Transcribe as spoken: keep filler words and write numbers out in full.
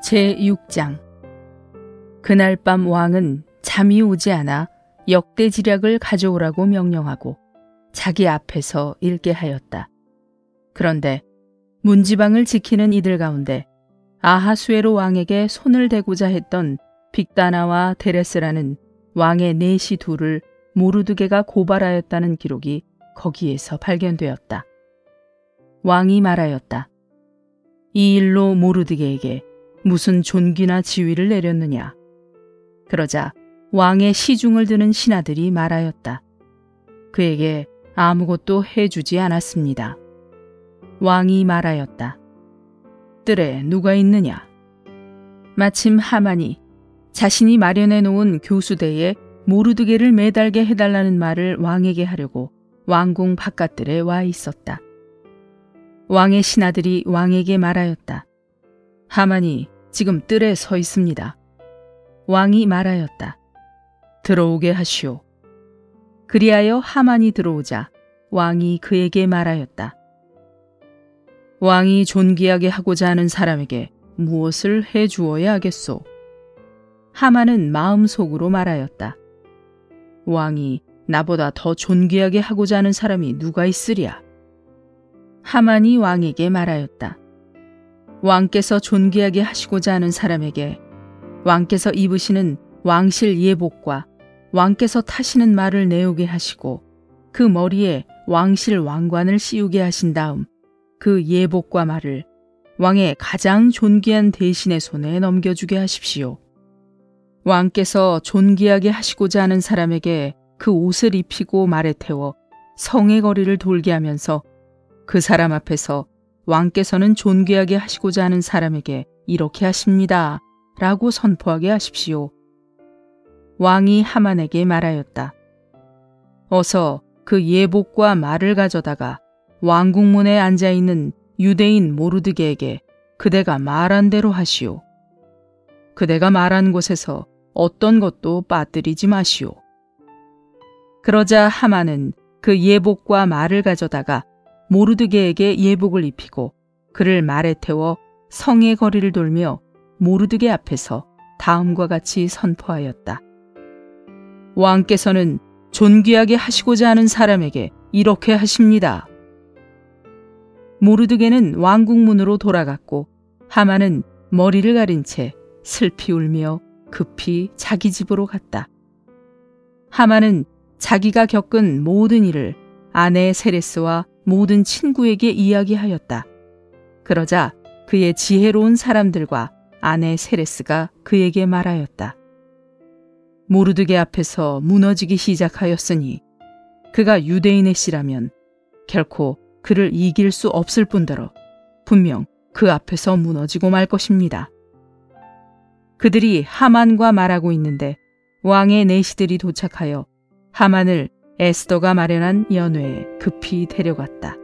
제육 장. 그날 밤 왕은 잠이 오지 않아 역대지략을 가져오라고 명령하고 자기 앞에서 읽게 하였다. 그런데 문지방을 지키는 이들 가운데 아하수에로 왕에게 손을 대고자 했던 빅다나와 데레스라는 왕의 내시 둘을 모르드게가 고발하였다는 기록이 거기에서 발견되었다. 왕이 말하였다. 이 일로 모르드게에게 무슨 존귀나 지위를 내렸느냐. 그러자 왕의 시중을 드는 신하들이 말하였다. 그에게 아무것도 해주지 않았습니다. 왕이 말하였다. 뜰에 누가 있느냐. 마침 하만이 자신이 마련해 놓은 교수대에 모르드게를 매달게 해달라는 말을 왕에게 하려고 왕궁 바깥들에 와 있었다. 왕의 신하들이 왕에게 말하였다. 하만이 지금 뜰에 서 있습니다. 왕이 말하였다. 들어오게 하시오. 그리하여 하만이 들어오자 왕이 그에게 말하였다. 왕이 존귀하게 하고자 하는 사람에게 무엇을 해 주어야 하겠소? 하만은 마음속으로 말하였다. 왕이 나보다 더 존귀하게 하고자 하는 사람이 누가 있으랴? 하만이 왕에게 말하였다. 왕께서 존귀하게 하시고자 하는 사람에게 왕께서 입으시는 왕실 예복과 왕께서 타시는 말을 내오게 하시고 그 머리에 왕실 왕관을 씌우게 하신 다음 그 예복과 말을 왕의 가장 존귀한 대신의 손에 넘겨주게 하십시오. 왕께서 존귀하게 하시고자 하는 사람에게 그 옷을 입히고 말에 태워 성의 거리를 돌게 하면서 그 사람 앞에서 왕께서는 존귀하게 하시고자 하는 사람에게 이렇게 하십니다. 라고 선포하게 하십시오. 왕이 하만에게 말하였다. 어서 그 예복과 말을 가져다가 왕궁문에 앉아있는 유대인 모르드게에게 그대가 말한 대로 하시오. 그대가 말한 곳에서 어떤 것도 빠뜨리지 마시오. 그러자 하만은 그 예복과 말을 가져다가 모르드게에게 예복을 입히고 그를 말에 태워 성의 거리를 돌며 모르드게 앞에서 다음과 같이 선포하였다. 왕께서는 존귀하게 하시고자 하는 사람에게 이렇게 하십니다. 모르드게는 왕궁문으로 돌아갔고 하만은 머리를 가린 채 슬피 울며 급히 자기 집으로 갔다. 하만은 자기가 겪은 모든 일을 아내 세레스와 모든 친구에게 이야기하였다. 그러자 그의 지혜로운 사람들과 아내 세레스가 그에게 말하였다. 모르드게 앞에서 무너지기 시작하였으니 그가 유대인의 씨라면 결코 그를 이길 수 없을 뿐더러 분명 그 앞에서 무너지고 말 것입니다. 그들이 하만과 말하고 있는데 왕의 내시들이 도착하여 하만을 에스더가 마련한 연회에 급히 데려갔다.